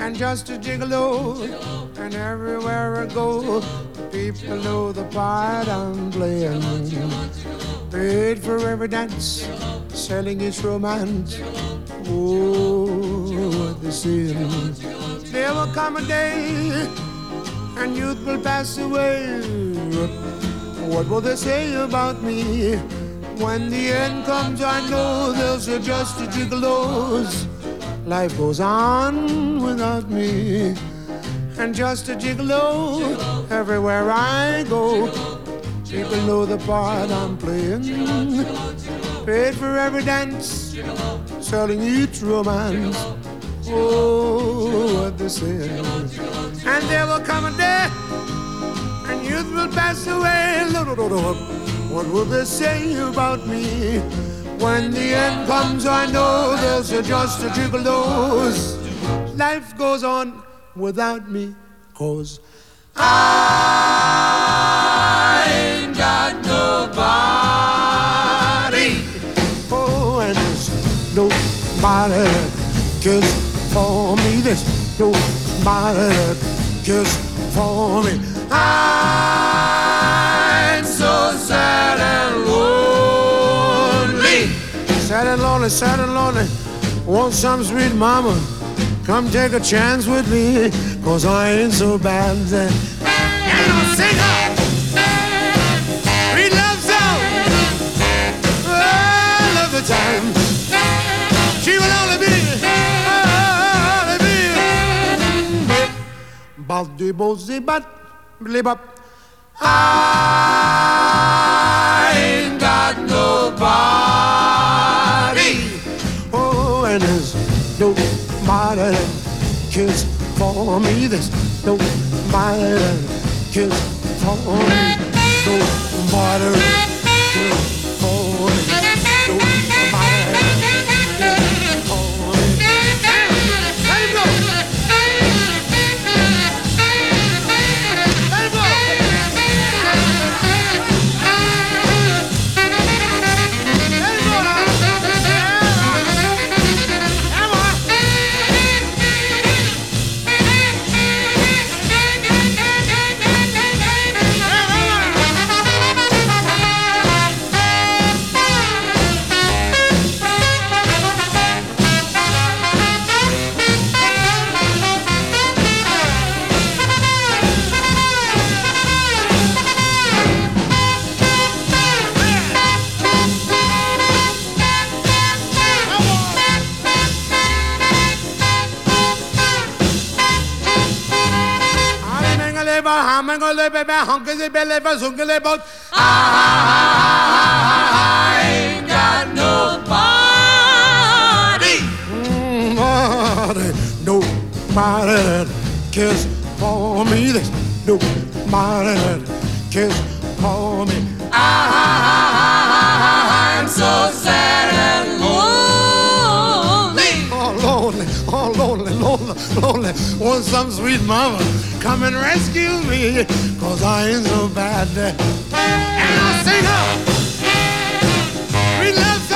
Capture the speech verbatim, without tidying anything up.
and just a gigolo. And everywhere I go, people know the part I'm playing. Paid for every dance, selling its romance. Oh, what they say. There will come a day, and youth will pass away. What will they say about me? When the end comes, I know there's just a gigolos. Life goes on without me, and just a gigolo. Everywhere I go, people know the part I'm playing. Paid for every dance, selling each romance. Oh, what they say. And there will come a day, and youth will pass away. What will they say about me? When the end comes, I know there's just a gigolos. Life goes on without me, 'cause I ain't got nobody. Oh, and there's nobody that cares for me. There's nobody that cares for me. I'm so sad and lonely. Sad and lonely, sad and lonely. Want some sweet mama, come take a chance with me, 'cause I ain't so bad. And I'll sing her sweet love song all of the time. She will only be, only be Baldi bozi bat blibop. I ain't got nobody. Oh, and there's nobody that cares for me. There's nobody that cares for me. Nobody that cares for me. Nobody that cares for me. Let him go. Let him go. I ain't got nobody. Nobody, nobody that cares for me. There's nobody that cares for me. I'm so sad and lonely. Oh, lonely, oh, lonely, lonely, lonely. Want some sweet mama, come and rescue me, 'cause I ain't so bad. And I'll sing her sweet love